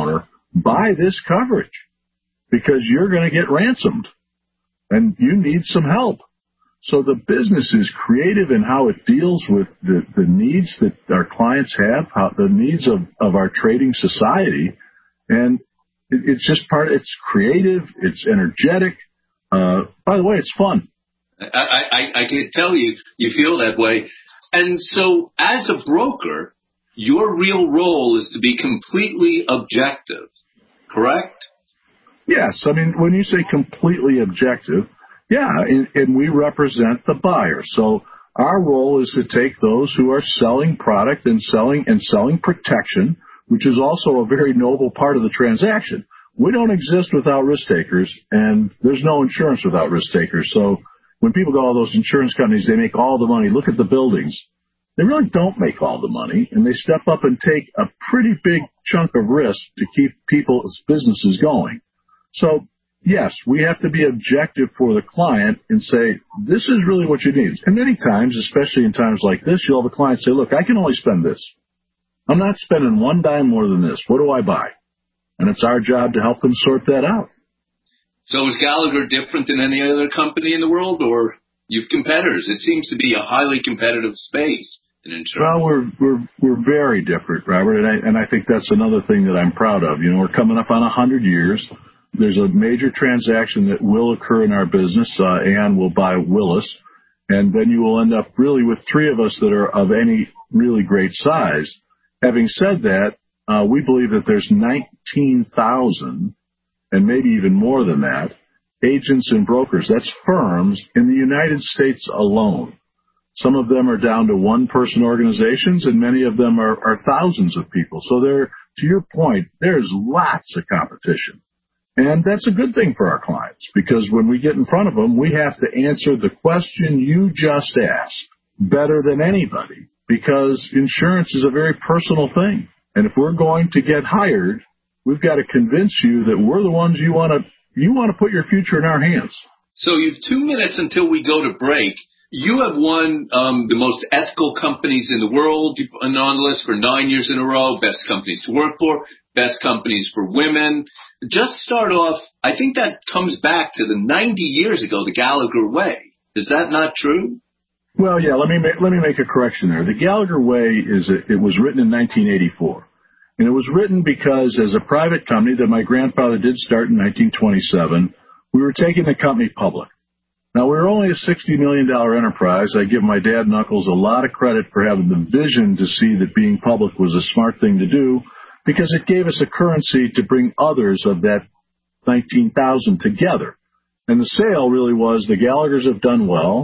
buy this coverage because you're going to get ransomed and you need some help. So the business is creative in how it deals with the, the needs that our clients have, how, the needs of, of our trading society. And it, it's just part, it's creative, it's energetic. Uh, by the way, it's fun. I, I, I can tell you, you feel that way. And so as a broker, your real role is to be completely objective, correct? Yes. I mean, when you say completely objective, yeah, and, and we represent the buyer. So our role is to take those who are selling product and selling and selling protection, which is also a very noble part of the transaction. We don't exist without risk takers, and there's no insurance without risk takers. So when people go, all those insurance companies, they make all the money. Look at the buildings. They really don't make all the money, and they step up and take a pretty big chunk of risk to keep people's businesses going. So, yes, we have to be objective for the client and say, this is really what you need. And many times, especially in times like this, you'll have a client say, look, I can only spend this. I'm not spending one dime more than this. What do I buy? And it's our job to help them sort that out. So is Gallagher different than any other company in the world, or you've competitors? It seems to be a highly competitive space in insurance. Well, we're we're we're very different, Robert, and I and I think that's another thing that I'm proud of. You know, we're coming up on a hundred years. There's a major transaction that will occur in our business. Uh, Aon will buy Willis, and then you will end up really with three of us that are of any really great size. Having said that, uh, we believe that there's nineteen thousand, and maybe even more than that, agents and brokers. That's firms in the United States alone. Some of them are down to one-person organizations, and many of them are, are thousands of people. So there, to your point, there's lots of competition. And that's a good thing for our clients, because when we get in front of them, we have to answer the question you just asked better than anybody, because insurance is a very personal thing. And if we're going to get hired, we've got to convince you that we're the ones you want to you want to put your future in our hands. So you've two minutes until we go to break. You have won um, the most ethical companies in the world. You've been on the list for nine years in a row. Best companies to work for. Best companies for women. Just start off, I think that comes back to the ninety years ago, the Gallagher Way. Is that not true? Well, yeah, let me make, let me make a correction there. The Gallagher Way, is a, it was written in nineteen eighty-four. And it was written because as a private company that my grandfather did start in nineteen twenty-seven, we were taking the company public. Now, we were only a sixty million dollars enterprise. I give my dad and uncles a lot of credit for having the vision to see that being public was a smart thing to do, because it gave us a currency to bring others of that nineteen thousand together. And the sale really was, the Gallaghers have done well,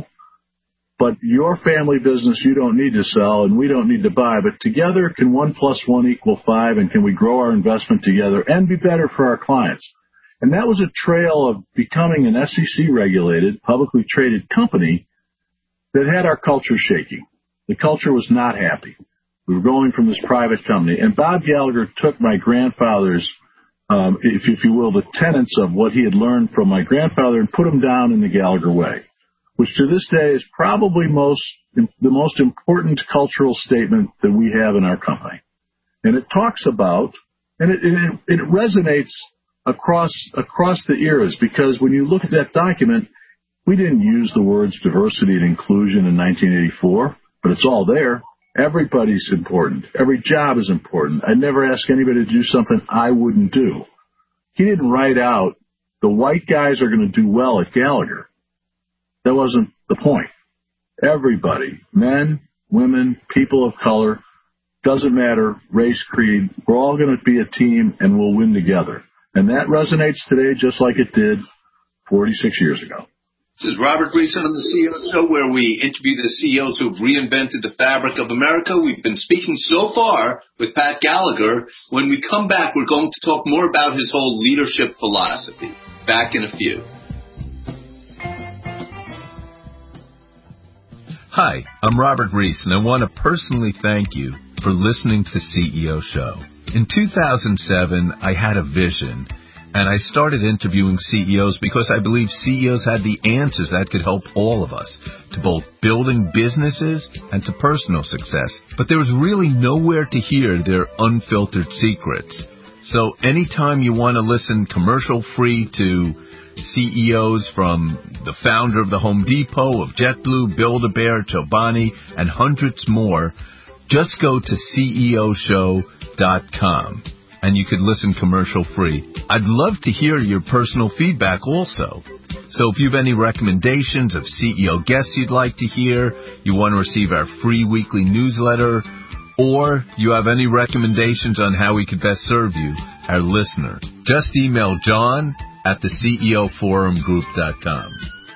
but your family business you don't need to sell and we don't need to buy. But together, can one plus one equal five, and can we grow our investment together and be better for our clients? And that was a trail of becoming an S E C-regulated, publicly traded company that had our culture shaking. The culture was not happy. We were going from this private company. And Bob Gallagher took my grandfather's, um, if, if you will, the tenets of what he had learned from my grandfather and put them down in the Gallagher Way, which to this day is probably most the most important cultural statement that we have in our company. And it talks about, and it, it, it resonates across across the eras, because when you look at that document, we didn't use the words diversity and inclusion in nineteen eighty-four, but it's all there. Everybody's important. Every job is important. I never ask anybody to do something I wouldn't do. He didn't write out, the white guys are going to do well at Gallagher. That wasn't the point. Everybody, men, women, people of color, doesn't matter, race, creed, we're all going to be a team and we'll win together. And that resonates today just like it did forty-six years ago. This is Robert Reese on the C E O Show, where we interview the C E Os who have reinvented the fabric of America. We've been speaking so far with Pat Gallagher. When we come back, we're going to talk more about his whole leadership philosophy. Back in a few. Hi, I'm Robert Reese, and I want to personally thank you for listening to the C E O Show. In two thousand seven, I had a vision, and I started interviewing C E Os because I believe C E Os had the answers that could help all of us to both building businesses and to personal success. But there was really nowhere to hear their unfiltered secrets. So anytime you want to listen commercial-free to C E Os from the founder of the Home Depot, of JetBlue, Build-A-Bear, Chobani, and hundreds more, just go to C E O show dot com and you can listen commercial-free. I'd love to hear your personal feedback also. So if you have any recommendations of C E O guests you'd like to hear, you want to receive our free weekly newsletter, or you have any recommendations on how we could best serve you, our listener, just email John at the C E O forum group dot com.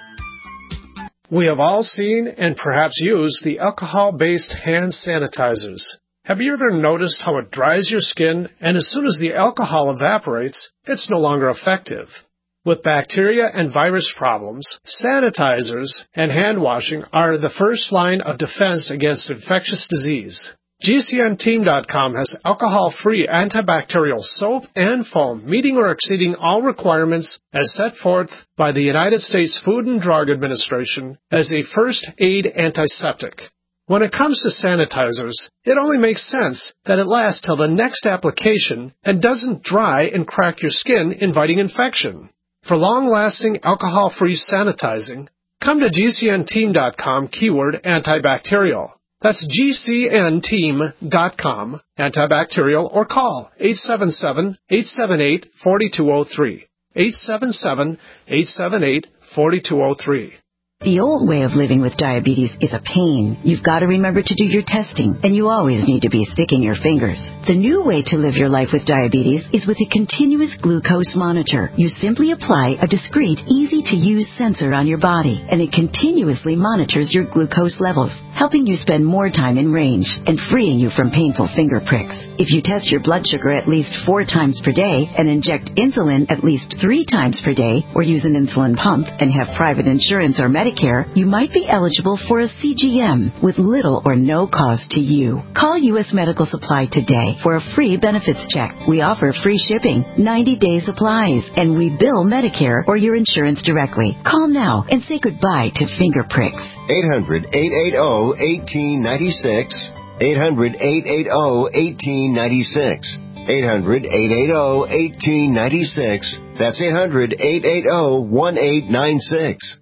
We have all seen and perhaps used the alcohol-based hand sanitizers. Have you ever noticed how it dries your skin, and as soon as the alcohol evaporates, it's no longer effective? With bacteria and virus problems, sanitizers and hand washing are the first line of defense against infectious disease. G C N team dot com has alcohol-free antibacterial soap and foam meeting or exceeding all requirements as set forth by the United States Food and Drug Administration as a first aid antiseptic. When it comes to sanitizers, it only makes sense that it lasts till the next application and doesn't dry and crack your skin, inviting infection. For long-lasting alcohol-free sanitizing, come to G C N team dot com keyword antibacterial. That's G C N team dot com, antibacterial, or call eight seven seven, eight seven eight, four two zero three, eight seven seven, eight seven eight, four two zero three. The old way of living with diabetes is a pain. You've got to remember to do your testing, and you always need to be sticking your fingers. The new way to live your life with diabetes is with a continuous glucose monitor. You simply apply a discreet, easy-to-use sensor on your body, and it continuously monitors your glucose levels, helping you spend more time in range and freeing you from painful finger pricks. If you test your blood sugar at least four times per day and inject insulin at least three times per day, or use an insulin pump and have private insurance or Medicare, you might be eligible for a C G M with little or no cost to you. Call U S Medical Supply today for a free benefits check. We offer free shipping, ninety-day supplies, and we bill Medicare or your insurance directly. Call now and say goodbye to finger pricks. eight hundred, eight eight zero, one eight nine six. eight hundred, eight eight zero, one eight nine six. eight hundred, eight eight zero, one eight nine six. That's eight hundred, eight eight zero, one eight nine six.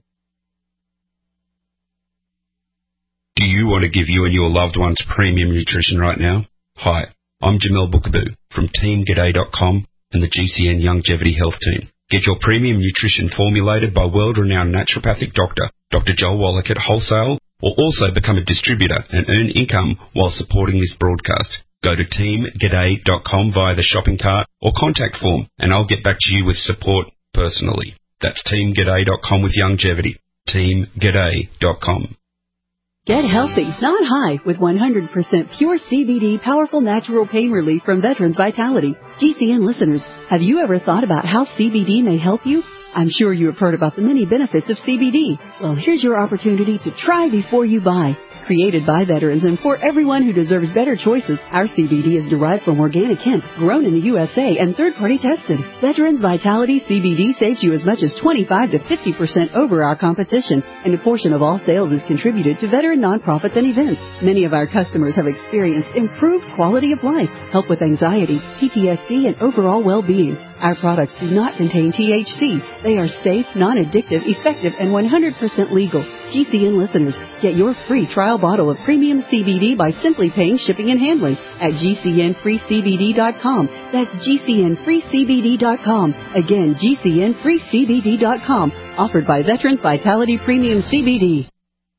Do you want to give you and your loved ones premium nutrition right now? Hi, I'm Jamel Bookaboo from team g'day dot com and the G C N Longevity Health Team. Get your premium nutrition formulated by world-renowned naturopathic doctor, Doctor Joel Wallach at wholesale, or also become a distributor and earn income while supporting this broadcast. Go to team g'day dot com via the shopping cart or contact form, and I'll get back to you with support personally. That's team g'day dot com with longevity. team g'day dot com. Get healthy, not high, with one hundred percent pure C B D powerful natural pain relief from Veterans Vitality. G C N listeners, have you ever thought about how C B D may help you? I'm sure you have heard about the many benefits of C B D. Well, here's your opportunity to try before you buy. Created by veterans and for everyone who deserves better choices, our C B D is derived from organic hemp, grown in the U S A and third-party tested. Veterans Vitality C B D saves you as much as twenty-five to fifty percent over our competition, and a portion of all sales is contributed to veteran nonprofits and events. Many of our customers have experienced improved quality of life, help with anxiety, P T S D, and overall well-being. Our products do not contain T H C. They are safe, non-addictive, effective, and one hundred percent legal. G C N listeners, get your free trial bottle of premium C B D by simply paying shipping and handling at G C N free C B D dot com. That's G C N free C B D dot com. Again, G C N free C B D dot com. Offered by Veterans Vitality Premium C B D.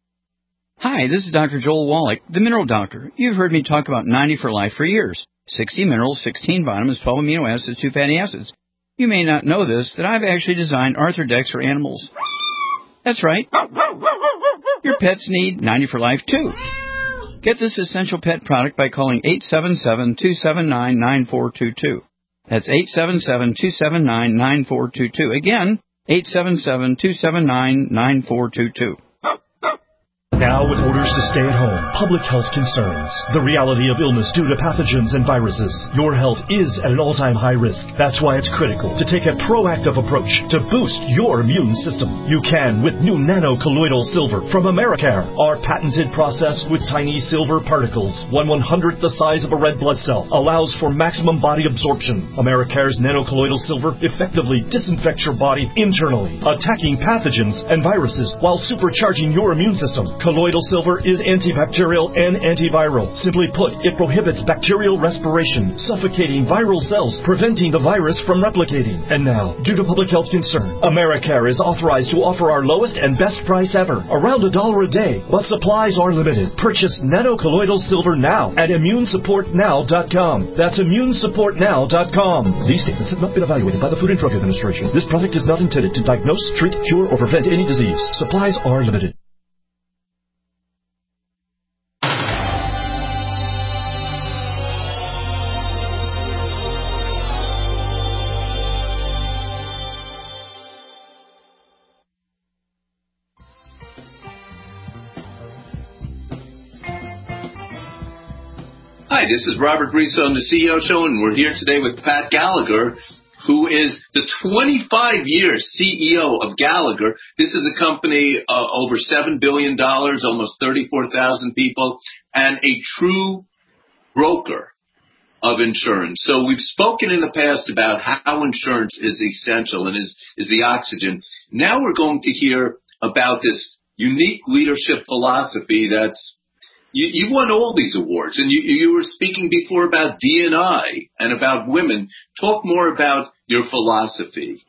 Hi, this is Doctor Joel Wallach, the Mineral Doctor. You've heard me talk about ninety for Life for years. sixty minerals, sixteen vitamins, twelve amino acids, two fatty acids. You may not know this, that I've actually designed Arthrodex for animals. That's right. Your pets need ninety for Life, too. Get this essential pet product by calling eight seven seven, two seven nine, nine four two two. That's eight seven seven, two seven nine, nine four two two. Again, eight seven seven, two seven nine, nine four two two. Now with orders to stay at home, public health concerns, the reality of illness due to pathogens and viruses, your health is at an all-time high risk. That's why it's critical to take a proactive approach to boost your immune system. You can with new nano-colloidal silver from Americare. Our patented process with tiny silver particles, one one-hundredth the size of a red blood cell, allows for maximum body absorption. Americare's nano-colloidal silver effectively disinfects your body internally, attacking pathogens and viruses while supercharging your immune system. Colloidal silver is antibacterial and antiviral. Simply put, it prohibits bacterial respiration, suffocating viral cells, preventing the virus from replicating. And now, due to public health concern, Americare is authorized to offer our lowest and best price ever, around a dollar a day, but supplies are limited. Purchase nano-colloidal silver now at immune support now dot com. That's immune support now dot com. These statements have not been evaluated by the Food and Drug Administration. This product is not intended to diagnose, treat, cure, or prevent any disease. Supplies are limited. Hi, this is Robert Reese on the C E O Show, and we're here today with Pat Gallagher, who is the twenty-five-year C E O of Gallagher. This is a company uh, over seven billion dollars, almost thirty-four thousand people, and a true broker of insurance. So we've spoken in the past about how insurance is essential and is, is the oxygen. Now we're going to hear about this unique leadership philosophy that's You, you've won all these awards, and you, you were speaking before about D and I and about women. Talk more about your philosophy.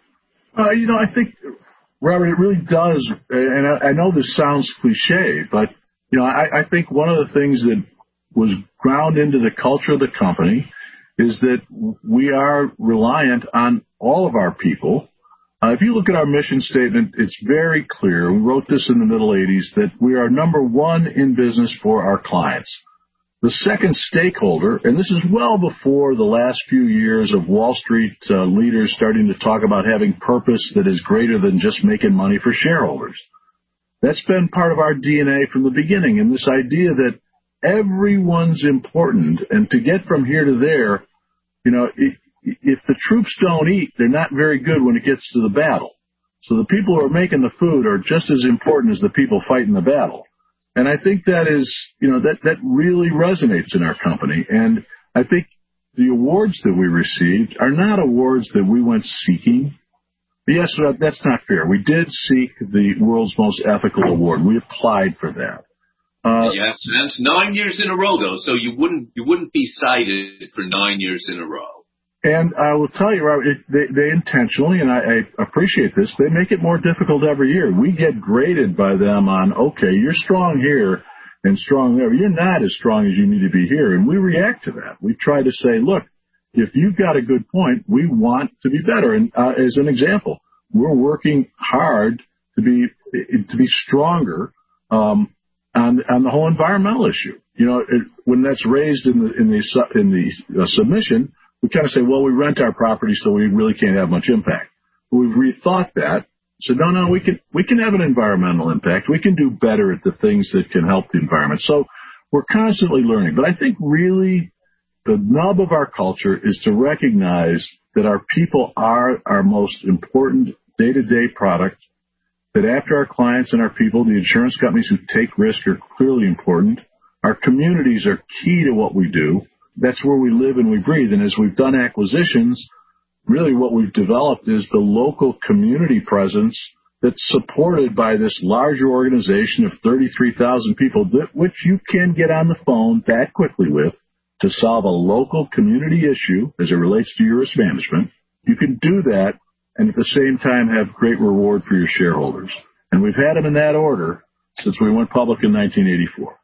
Uh, you know, I think, Robert, it really does, and I, I know this sounds cliche, but, you know, I, I think one of the things that was ground into the culture of the company is that we are reliant on all of our people. Uh, if you look at our mission statement, it's very clear. We wrote this in the middle eighties that we are number one in business for our clients. The second stakeholder, and this is well before the last few years of Wall Street uh, leaders starting to talk about having purpose that is greater than just making money for shareholders. That's been part of our D N A from the beginning, and this idea that everyone's important, and to get from here to there, you know, it, if the troops don't eat, they're not very good when it gets to the battle. So the people who are making the food are just as important as the people fighting the battle. And I think that is, you know, that, that really resonates in our company. And I think the awards that we received are not awards that we went seeking. Yes, that's not fair. We did seek the world's most ethical award. We applied for that. Uh, yeah, that's nine years in a row, though, so you wouldn't you wouldn't be cited for nine years in a row. And I will tell you, Robert, it, they, they intentionally, and I, I appreciate this, they make it more difficult every year. We get graded by them on, okay, you're strong here and strong there. You're not as strong as you need to be here. And we react to that. We try to say, look, if you've got a good point, we want to be better. And uh, as an example, we're working hard to be to be stronger um, on, on the whole environmental issue. You know, it, when that's raised in the in the in the uh, submission, we kind of say, well, we rent our property, so we really can't have much impact. But we've rethought that. So no, no, we can we can have an environmental impact. We can do better at the things that can help the environment. So we're constantly learning. But I think really the nub of our culture is to recognize that our people are our most important day-to-day product, that after our clients and our people, the insurance companies who take risk are clearly important. Our communities are key to what we do. That's where we live and we breathe. And as we've done acquisitions, really what we've developed is the local community presence that's supported by this larger organization of thirty-three thousand people, that, which you can get on the phone that quickly with to solve a local community issue as it relates to your risk management. You can do that and at the same time have great reward for your shareholders. And we've had them in that order since we went public in nineteen eighty-four.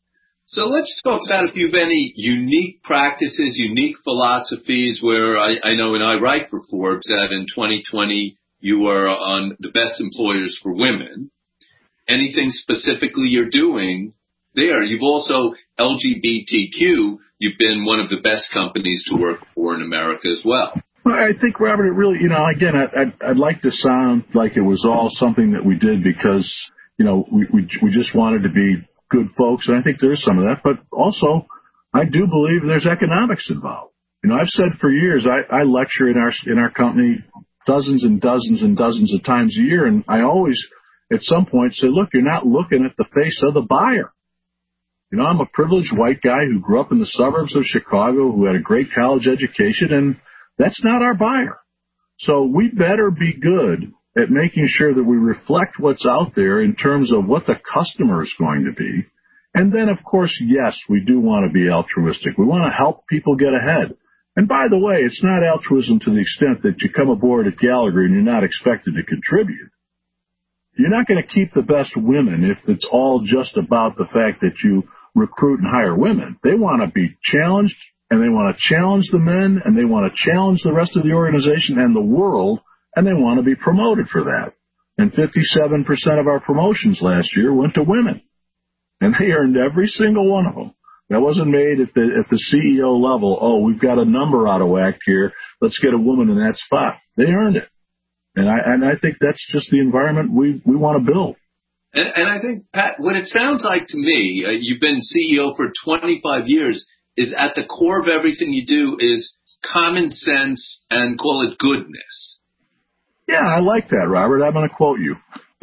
So let's talk about if you have any unique practices, unique philosophies where I, I know and I write for Forbes that in twenty twenty you are on the best employers for women. Anything specifically you're doing there? You've also L G B T Q. You've been one of the best companies to work for in America as well. Well, I think, Robert, it really, you know, again, I, I'd, I'd like to sound like it was all something that we did because you know, we, we, we just wanted to be good folks. And I think there is some of that. But also, I do believe there's economics involved. You know, I've said for years, I, I lecture in our, in our company dozens and dozens and dozens of times a year. And I always, at some point, say, look, you're not looking at the face of the buyer. You know, I'm a privileged white guy who grew up in the suburbs of Chicago, who had a great college education, and that's not our buyer. So we better be good at making sure that we reflect what's out there in terms of what the customer is going to be. And then, of course, yes, we do want to be altruistic. We want to help people get ahead. And by the way, it's not altruism to the extent that you come aboard at Gallagher and you're not expected to contribute. You're not going to keep the best women if it's all just about the fact that you recruit and hire women. They want to be challenged, and they want to challenge the men, and they want to challenge the rest of the organization and the world, and they want to be promoted for that. And fifty-seven percent of our promotions last year went to women, and they earned every single one of them. That wasn't made at the at the C E O level. Oh, we've got a number out of whack here. Let's get a woman in that spot. They earned it. And I, and I think that's just the environment we, we want to build. And, and I think, Pat, what it sounds like to me, uh, you've been C E O for twenty-five years, is at the core of everything you do is common sense and call it goodness. Yeah, I like that, Robert. I'm going to quote you.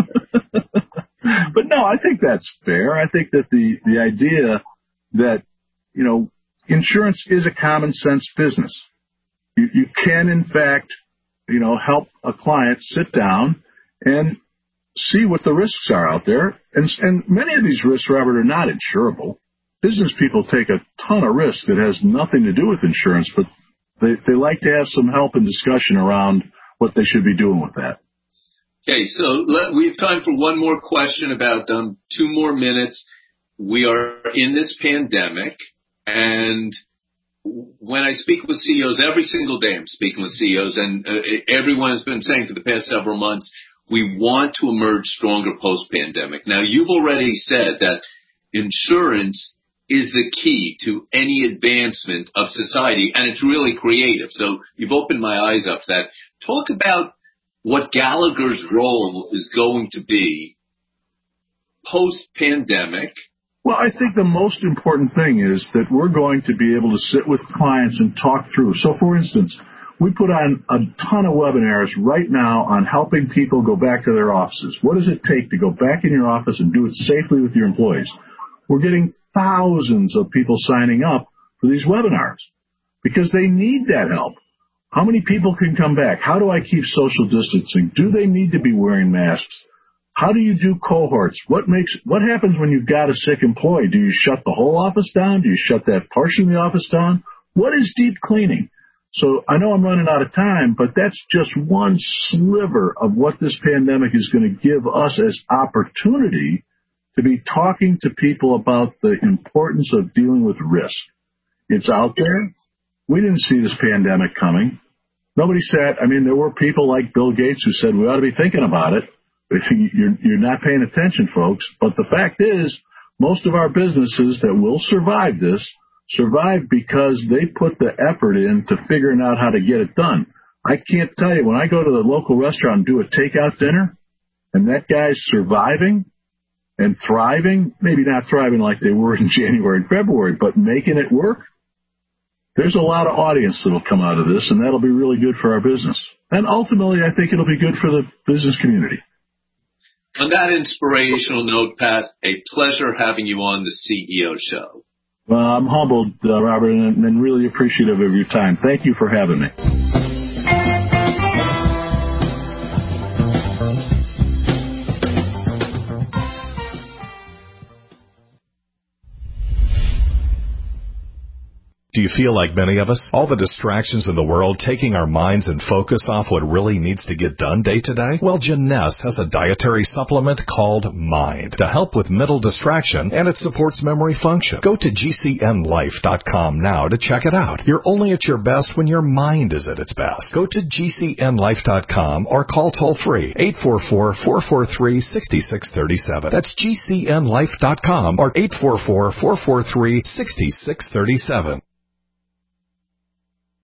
But no, I think that's fair. I think that the, the idea that, you know, insurance is a common sense business. You, you can, in fact, you know, help a client sit down and see what the risks are out there. And, and many of these risks, Robert, are not insurable. Business people take a ton of risk that has nothing to do with insurance, but they, they like to have some help and discussion around what they should be doing with that. Okay, so let, we have time for one more question, about um, two more minutes. We are in this pandemic, and when I speak with C E Os, every single day I'm speaking with C E Os, and uh, everyone has been saying for the past several months, we want to emerge stronger post-pandemic. Now, you've already said that insurance is the key to any advancement of society, and it's really creative. So you've opened my eyes up to that. Talk about what Gallagher's role is going to be post-pandemic. Well, I think the most important thing is that we're going to be able to sit with clients and talk through. So, for instance, we put on a ton of webinars right now on helping people go back to their offices. What does it take to go back in your office and do it safely with your employees? We're getting thousands of people signing up for these webinars because they need that help. How many people can come back? How do I keep social distancing? Do they need to be wearing masks? How do you do cohorts? What makes, what happens when you've got a sick employee? Do you shut the whole office down? Do you shut that portion of the office down? What is deep cleaning? So I know I'm running out of time, but that's just one sliver of what this pandemic is going to give us as opportunity to be talking to people about the importance of dealing with risk. It's out there. We didn't see this pandemic coming. Nobody said, I mean, there were people like Bill Gates who said we ought to be thinking about it. You're, you're not paying attention, folks. But the fact is, most of our businesses that will survive this survive because they put the effort into figuring out how to get it done. I can't tell you, when I go to the local restaurant and do a takeout dinner, and that guy's surviving and thriving, maybe not thriving like they were in January and February, but making it work, there's a lot of audience that'll come out of this, and that'll be really good for our business. And ultimately, I think it'll be good for the business community. On that inspirational note, Pat, a pleasure having you on the C E O Show. Well, I'm humbled, uh, Robert, and, and really appreciative of your time. Thank you for having me. Do you feel like many of us? All the distractions in the world taking our minds and focus off what really needs to get done day to day? Well, Jeunesse has a dietary supplement called Mind to help with mental distraction, and it supports memory function. Go to G C N life dot com now to check it out. You're only at your best when your mind is at its best. Go to G C N life dot com or call toll-free eight four four, four four three, six six three seven. That's G C N life dot com or eight four four, four four three, six six three seven.